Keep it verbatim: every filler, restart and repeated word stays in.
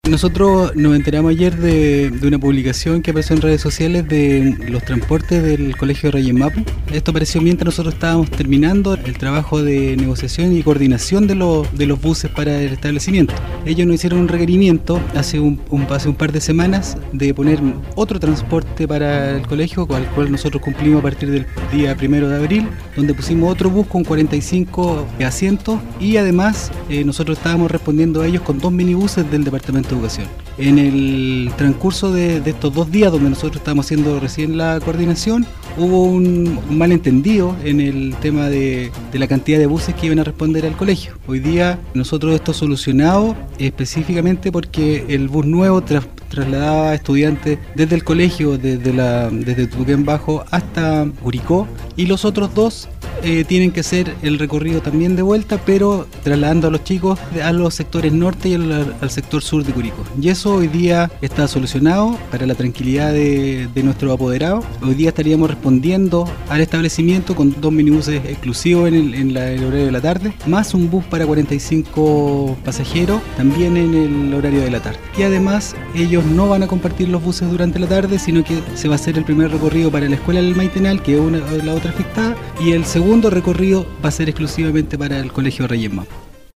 Nosotros nos enteramos ayer de, de una publicación que apareció en redes sociales de los transportes del Colegio Reyes Mapu. Esto apareció mientras nosotros estábamos terminando el trabajo de negociación y coordinación de, lo, de los buses para el establecimiento. Ellos nos hicieron un requerimiento hace un, un, hace un par de semanas de poner otro transporte para el colegio, con el cual nosotros cumplimos a partir del día primero de abril, donde pusimos otro bus con cuarenta y cinco asientos y además eh, nosotros estábamos respondiendo a ellos con dos minibuses del Departamento de Educación. En el transcurso de, de estos dos días donde nosotros estábamos haciendo recién la coordinación, hubo un, un malentendido en el tema de, de la cantidad de buses que iban a responder al colegio. Hoy día nosotros esto solucionado específicamente porque el bus nuevo tra trasladaba a estudiantes desde el colegio, desde, la, desde Tuquén Bajo hasta Curicó, y los otros dos eh, tienen que hacer el recorrido también de vuelta, pero trasladando a los chicos a los sectores norte y al, al sector sur de Curicó. Y eso hoy día está solucionado para la tranquilidad de, de nuestros apoderados. Hoy día estaríamos respondiendo al establecimiento con dos minibuses exclusivos en el, en la, el horario de la tarde, más un bus para cuarenta y cinco pasajeros también en el horario de la tarde. Y además ellos no van a compartir los buses durante la tarde, sino que se va a hacer el primer recorrido para la Escuela del Maitenal, que es una, la otra afectada, y el segundo recorrido va a ser exclusivamente para el Colegio Reyes Mapu.